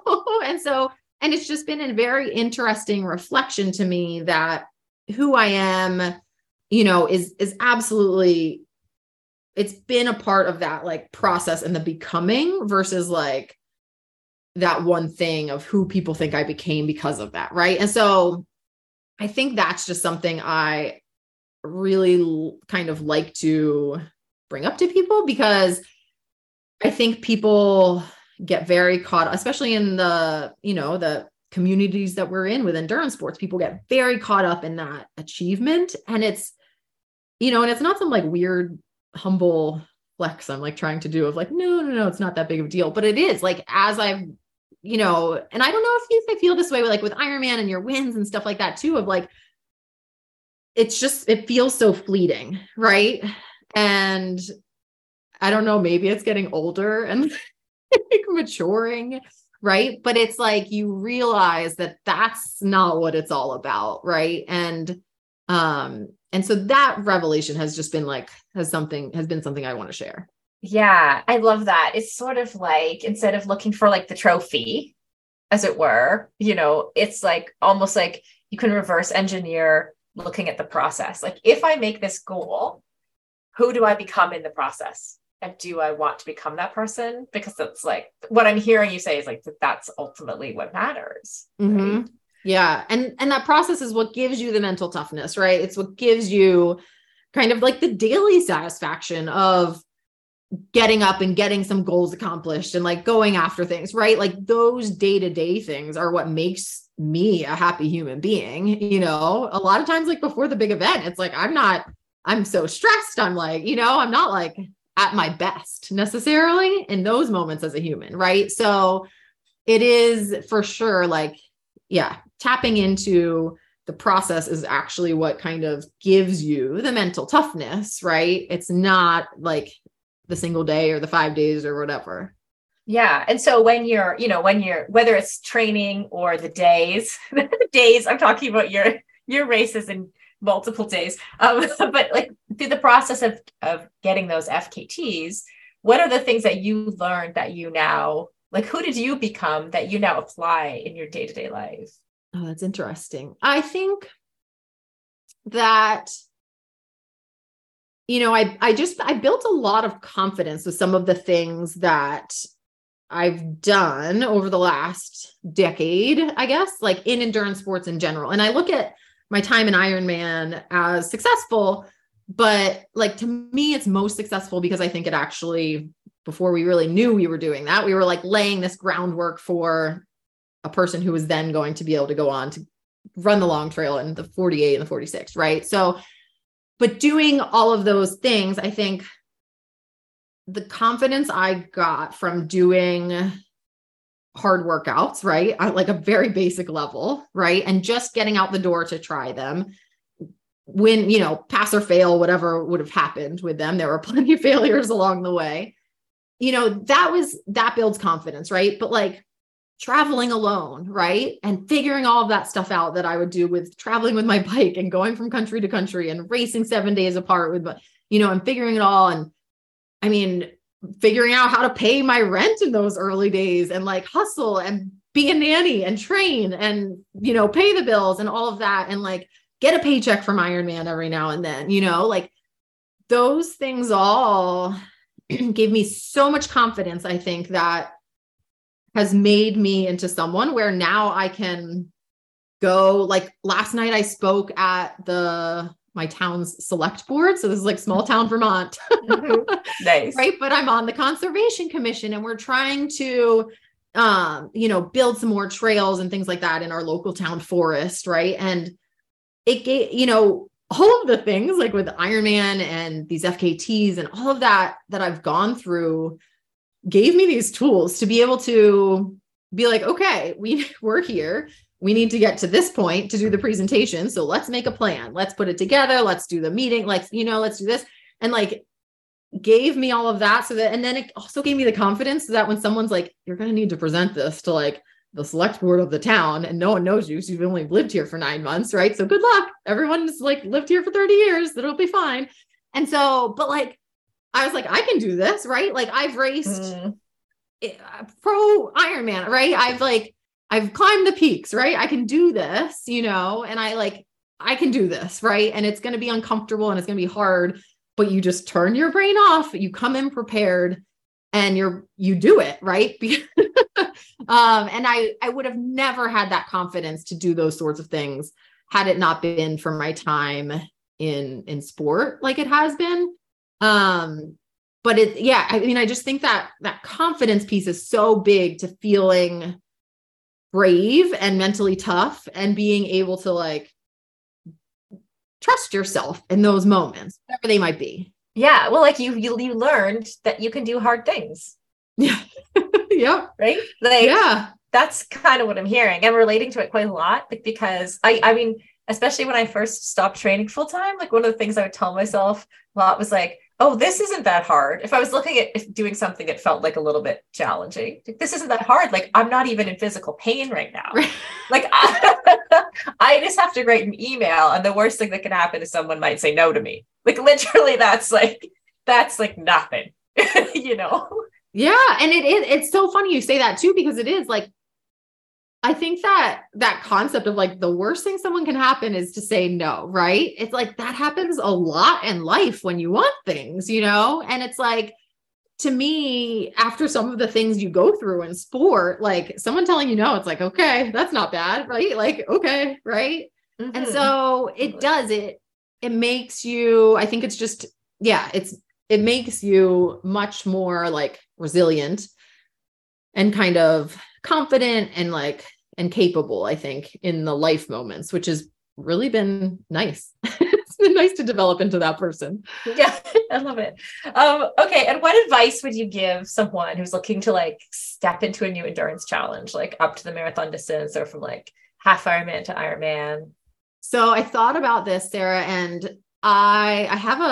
and it's just been a very interesting reflection to me that who I am, you know, is absolutely, it's been a part of that like process and the becoming versus like that one thing of who people think I became because of that. Right. And so I think that's just something I really kind of like to bring up to people because I think people get very caught, especially in the, you know, the communities that we're in with endurance sports, people get very caught up in that achievement. And it's, you know, and it's not some like weird, humble flex I'm like trying to do of like, no, it's not that big of a deal. But it is like, as I've, you know, and I don't know if you feel this way with like with Ironman and your wins and stuff like that too, of like, it's just, it feels so fleeting. Right. And I don't know, maybe it's getting older and like maturing. Right. But it's like, you realize that that's not what it's all about. Right. And so that revelation has just been like, has been something I want to share. Yeah, I love that. It's sort of like, instead of looking for like the trophy, as it were, you know, it's like almost like you can reverse engineer looking at the process. Like if I make this goal, who do I become in the process? And do I want to become that person? Because that's like what I'm hearing you say is like that's ultimately what matters. Mm-hmm. Right? Yeah. And that process is what gives you the mental toughness, right? It's what gives you kind of like the daily satisfaction of getting up and getting some goals accomplished and like going after things, right? Like those day-to-day things are what makes me a happy human being. You know, a lot of times, like before the big event, it's like, I'm so stressed. I'm like, you know, I'm not like at my best necessarily in those moments as a human. Right. So it is for sure, like, yeah, tapping into the process is actually what kind of gives you the mental toughness, right? It's not like the single day or the 5 days or whatever. Yeah. And so when you're, whether it's training or the days, I'm talking about your races in multiple days. But like through the process of getting those FKTs, what are the things that you learned that you now, like, who did you become that you now apply in your day-to-day life? Oh, that's interesting. I think that, you know, I built a lot of confidence with some of the things that I've done over the last decade, I guess, like in endurance sports in general. And I look at my time in Ironman as successful, but like, to me, it's most successful because I think it actually, before we really knew we were doing that, we were like laying this groundwork for a person who was then going to be able to go on to run the long trail in the 48 and the 46. Right. So, but doing all of those things, I think the confidence I got from doing hard workouts, right, at like a very basic level, right, and just getting out the door to try them, when, you know, pass or fail, whatever would have happened with them, there were plenty of failures along the way, you know, that builds confidence, right? But like traveling alone, right, and figuring all of that stuff out that I would do with traveling with my bike and going from country to country and racing 7 days apart with, you know, and figuring it all. And I mean, figuring out how to pay my rent in those early days and like hustle and be a nanny and train and, you know, pay the bills and all of that. And like get a paycheck from Ironman every now and then, you know, like those things all gave me so much confidence. I think that has made me into someone where now I can go, like last night I spoke at my town's select board. So this is like small town Vermont. Nice. Right. But I'm on the conservation commission and we're trying to, build some more trails and things like that in our local town forest. Right. And it gave, all of the things like with Ironman and these FKTs and all of that I've gone through gave me these tools to be able to be like, okay, we're here. We need to get to this point to do the presentation. So let's make a plan. Let's put it together. Let's do the meeting. Let's do this. And like gave me all of that and then it also gave me the confidence that when someone's like, you're going to need to present this to like the select board of the town and no one knows you. So you've only lived here for 9 months. Right. So good luck. Everyone's like lived here for 30 years. It'll be fine. And so, but like, I was like, I can do this. Right. Like I've raced pro Ironman, right? I've climbed the peaks, right? I can do this, and I can do this, right? And it's going to be uncomfortable and it's going to be hard, but you just turn your brain off, you come in prepared and you do it, right? And I would have never had that confidence to do those sorts of things had it not been for my time in sport like it has been. But I just think that confidence piece is so big to feeling brave and mentally tough and being able to like trust yourself in those moments, whatever they might be. Yeah. Well, like you learned that you can do hard things. Yeah. Yep. Right. Like, yeah, that's kind of what I'm hearing. I'm relating to it quite a lot because I mean, especially when I first stopped training full time, like one of the things I would tell myself a lot was like, oh, this isn't that hard. If I was looking at doing something that felt like a little bit challenging, this isn't that hard. Like I'm not even in physical pain right now. Like I just have to write an email. And the worst thing that can happen is someone might say no to me. Like literally that's like nothing, Yeah. And it's so funny you say that too, because it is like, I think that concept of like the worst thing someone can happen is to say no, right? It's like that happens a lot in life when you want things, and it's like, to me, after some of the things you go through in sport, like someone telling you no, it's like, okay, that's not bad, right? Like, okay, right? Mm-hmm. And so it makes you, I think it's just, it makes you much more like resilient and kind of confident and capable, I think, in the life moments, which has really been nice. It's been nice to develop into that person. Yeah, I love it. Okay. And what advice would you give someone who's looking to like step into a new endurance challenge, like up to the marathon distance or from like half Ironman to Ironman? So I thought about this, Sarah, and I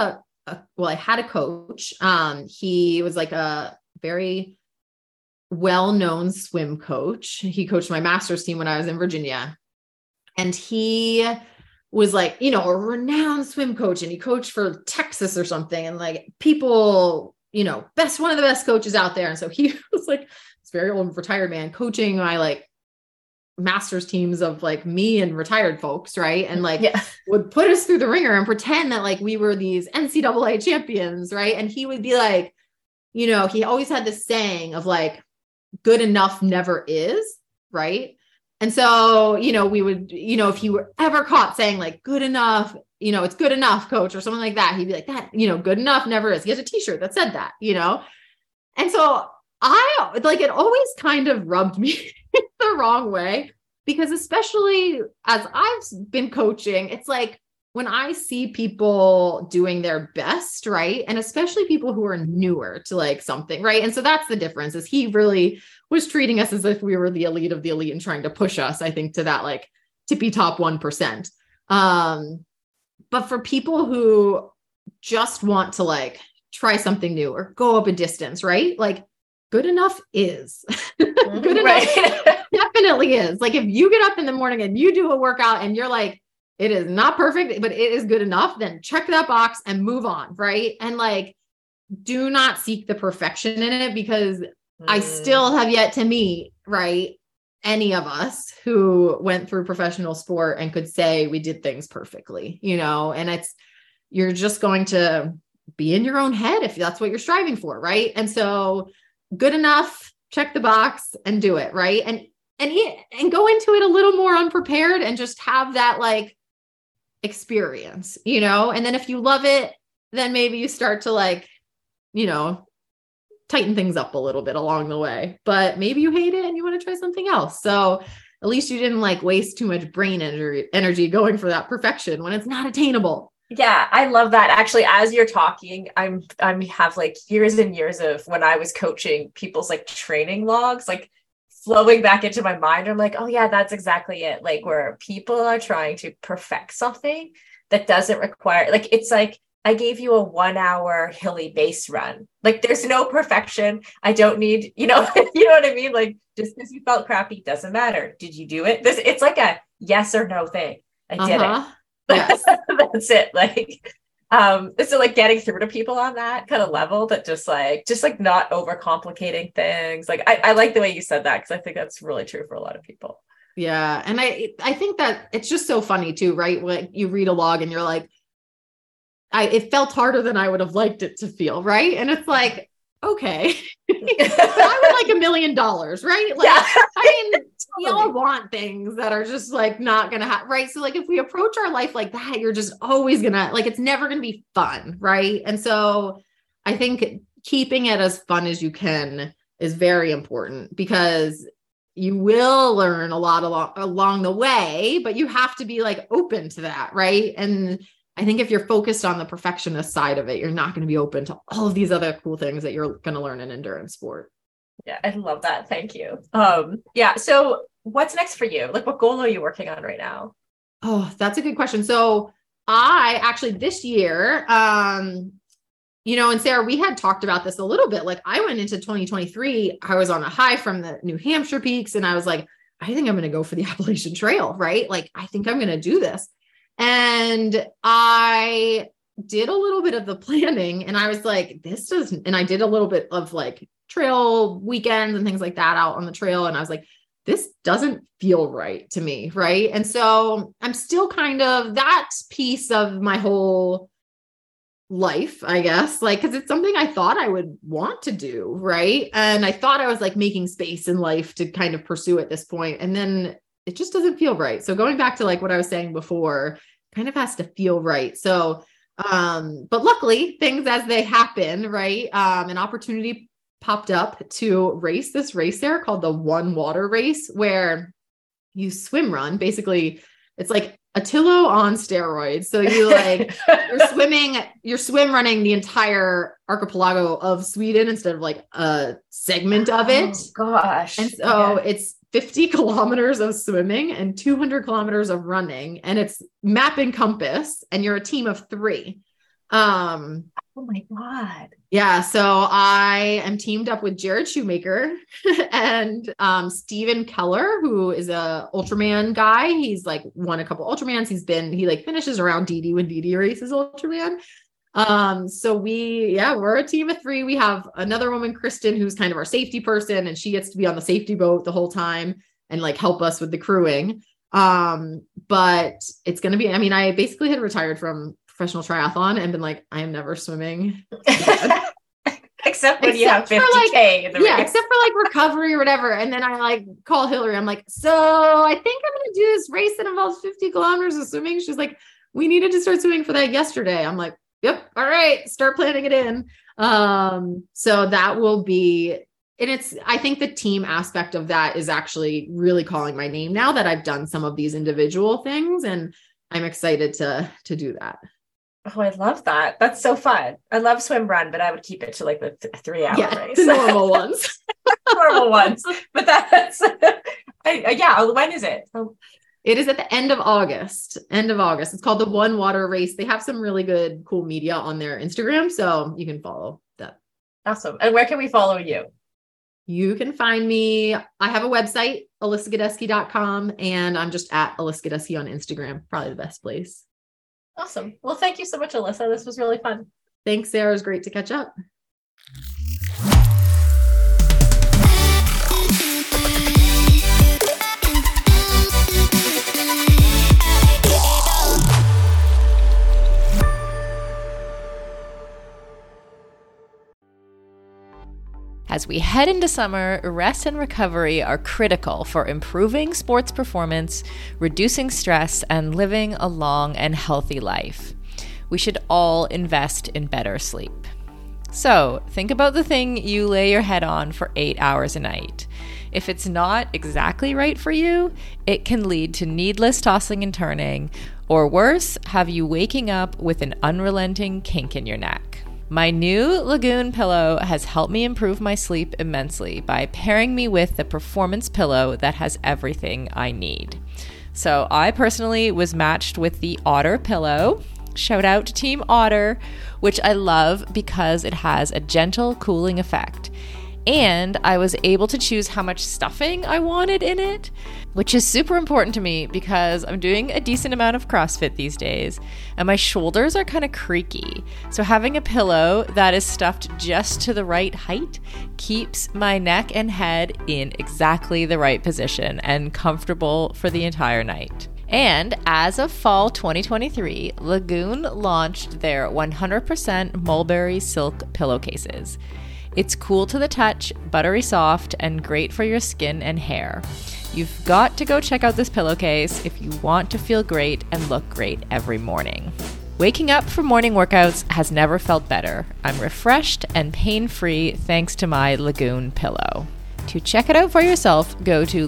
had a coach. He was like a very well-known swim coach. He coached my master's team when I was in Virginia. And he was like, a renowned swim coach, and he coached for Texas or something. And like people, one of the best coaches out there. And so he was like this very old retired man coaching my like master's teams of like me and retired folks. Right. And like would put us through the ringer and pretend that like we were these NCAA champions. Right. And he would be like, he always had this saying of like, good enough never is, right? And so, we would, if he were ever caught saying like, good enough, it's good enough, coach, or something like that, he'd be like, that, good enough never is. He has a t-shirt that said that, And so it always kind of rubbed me the wrong way, because especially as I've been coaching, it's like, when I see people doing their best, right? And especially people who are newer to like something, right? And so that's the difference, is he really was treating us as if we were the elite of the elite and trying to push us, I think, to that like tippy top 1%. But for people who just want to like try something new or go up a distance, right? Like good enough is good enough. Definitely is. Like if you get up in the morning and you do a workout and you're like, it is not perfect, but it is good enough, then check that box and move on. Right. And like, do not seek the perfection in it, because I still have yet to meet, right, any of us who went through professional sport and could say we did things perfectly, and you're just going to be in your own head if that's what you're striving for. Right. And so good enough, check the box and do it. Right. And go into it a little more unprepared and just have that like experience, you know? And then if you love it, then maybe you start to like, you know, tighten things up a little bit along the way, but maybe you hate it and you want to try something else. So at least you didn't like waste too much brain energy going for that perfection when it's not attainable. Yeah, I love that. Actually, as you're talking, I'm have like years and years of when I was coaching people's like training logs, like flowing back into my mind. I'm like, oh yeah, that's exactly it. Like where people are trying to perfect something that doesn't require, like, it's like, I gave you a 1 hour hilly base run. Like there's no perfection. I don't need, you know, you know what I mean? Like just because you felt crappy doesn't matter. Did you do it? It's like a yes or no thing. I did it. Yes. That's it. Like, so like getting through to people on that kind of level, that just like not overcomplicating things. Like I like the way you said that, because I think that's really true for a lot of people. Yeah. And I think that it's just so funny too, right? When you read a log and you're like, it felt harder than I would have liked it to feel. Right. And it's like, okay, but I would like $1 million, right? Like, yeah. I mean, we all want things that are just like not going to happen. Right. So like, if we approach our life like that, you're just always going to like, it's never going to be fun. Right. And so I think keeping it as fun as you can is very important, because you will learn a lot along the way, but you have to be like open to that. Right. And I think if you're focused on the perfectionist side of it, you're not going to be open to all of these other cool things that you're going to learn in endurance sport. Yeah, I love that. Thank you. Yeah. So what's next for you? Like, what goal are you working on right now? Oh, that's a good question. So I actually this year, you know, and Sarah, we had talked about this a little bit. Like I went into 2023, I was on a high from the New Hampshire peaks, and I was like, I think I'm going to go for the Appalachian Trail, right? Like, I think I'm going to do this. And I did a little bit of the planning, and I was like, and I did a little bit of like trail weekends and things like that out on the trail. And I was like, this doesn't feel right to me. Right. And so I'm still kind of that piece of my whole life, I guess, like, cause it's something I thought I would want to do. Right. And I thought I was like making space in life to kind of pursue at this point. And then it just doesn't feel right. So going back to like what I was saying before, kind of has to feel right. So, but luckily things as they happen, right. An opportunity popped up to race this race there called the One Water Race, where you swim run. Basically it's like Attilo on steroids. So you like, you're swim running the entire archipelago of Sweden instead of like a segment of it. Oh, gosh. And so it's 50 kilometers of swimming and 200 kilometers of running, and it's map and compass, and you're a team of 3. Oh my God. Yeah. So I am teamed up with Jared Shoemaker and Steven Keller, who is a Ultraman guy. He's like won a couple Ultramans. He like finishes around DD when DD races Ultraman. So we're a team of 3. We have another woman, Kristen, who's kind of our safety person, and she gets to be on the safety boat the whole time and like help us with the crewing. But it's going to be, I mean, I basically had retired from professional triathlon and been like, I am never swimming. Except when you have 50K in the race. Yeah, except for like recovery or whatever. And then I like call Hillary. I'm like, so I think I'm going to do this race that involves 50 kilometers of swimming. She's like, we needed to start swimming for that yesterday. I'm like, yep. All right. Start planning it in. So that will be, and I think the team aspect of that is actually really calling my name now that I've done some of these individual things, and I'm excited to do that. Oh, I love that. That's so fun. I love swim run, but I would keep it to like the 3 hour race. The normal ones. Normal ones. But that's, when is it? It is at the end of August. It's called the One Water Race. They have some really good, cool media on their Instagram, so you can follow that. Awesome. And where can we follow you? You can find me. I have a website, alyssagodesky.com, and I'm just at Alyssa Godesky on Instagram. Probably the best place. Awesome. Well, thank you so much, Alyssa. This was really fun. Thanks, Sarah. It was great to catch up. As we head into summer, rest and recovery are critical for improving sports performance, reducing stress, and living a long and healthy life. We should all invest in better sleep. So, think about the thing you lay your head on for 8 hours a night. If it's not exactly right for you, it can lead to needless tossing and turning, or worse, have you waking up with an unrelenting kink in your neck. My new Lagoon pillow has helped me improve my sleep immensely by pairing me with the performance pillow that has everything I need. So I personally was matched with the Otter pillow. Shout out to Team Otter, which I love because it has a gentle cooling effect. And I was able to choose how much stuffing I wanted in it, which is super important to me because I'm doing a decent amount of CrossFit these days and my shoulders are kind of creaky. So having a pillow that is stuffed just to the right height keeps my neck and head in exactly the right position and comfortable for the entire night. And as of fall 2023, Lagoon launched their 100% mulberry silk pillowcases. It's cool to the touch, buttery soft, and great for your skin and hair. You've got to go check out this pillowcase if you want to feel great and look great every morning. Waking up for morning workouts has never felt better. I'm refreshed and pain-free thanks to my Lagoon pillow. To check it out for yourself, go to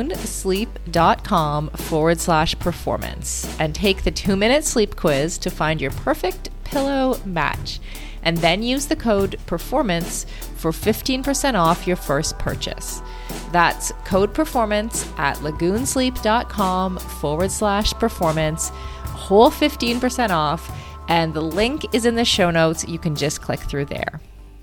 lagoonsleep.com/performance and take the 2-minute sleep quiz to find your perfect pillow match. And then use the code PERFORMANCE for 15% off your first purchase. That's code PERFORMANCE at lagoonsleep.com/performance, whole 15% off, and the link is in the show notes. You can just click through there.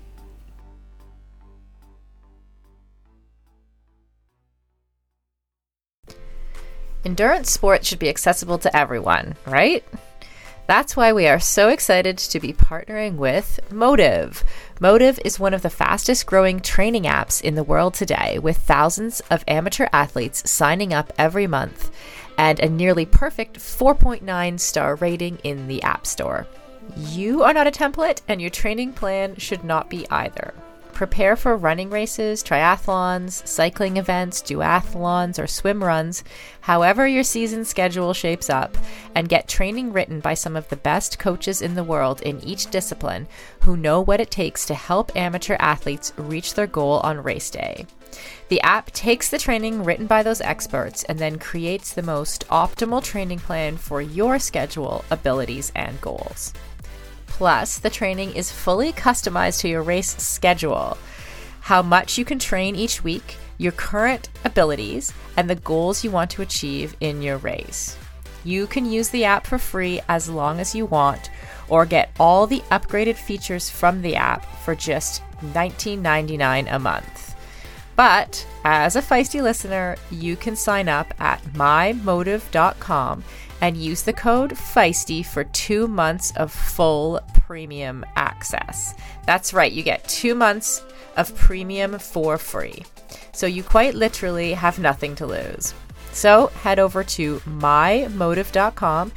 Endurance sports should be accessible to everyone, right? That's why we are so excited to be partnering with Motive. Motive is one of the fastest growing training apps in the world today, with thousands of amateur athletes signing up every month and a nearly perfect 4.9 star rating in the App Store. You are not a template, and your training plan should not be either. Prepare for running races, triathlons, cycling events, duathlons, or swim runs, however your season schedule shapes up, and get training written by some of the best coaches in the world in each discipline who know what it takes to help amateur athletes reach their goal on race day. The app takes the training written by those experts and then creates the most optimal training plan for your schedule, abilities, and goals. Plus, the training is fully customized to your race schedule, how much you can train each week, your current abilities, and the goals you want to achieve in your race. You can use the app for free as long as you want, or get all the upgraded features from the app for just $19.99 a month. But as a Feisty listener, you can sign up at mymotive.com and use the code FEISTY for 2 months of full premium access. That's right, you get 2 months of premium for free. So you quite literally have nothing to lose. So head over to mymotive.com,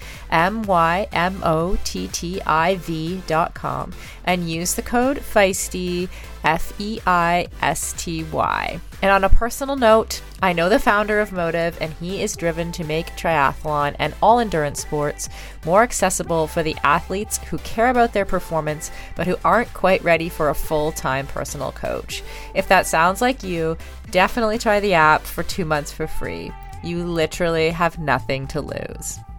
mymotiv.com, and use the code FEISTY, FEISTY. And on a personal note, I know the founder of Motive, and he is driven to make triathlon and all endurance sports more accessible for the athletes who care about their performance, but who aren't quite ready for a full-time personal coach. If that sounds like you, definitely try the app for 2 months for free. You literally have nothing to lose.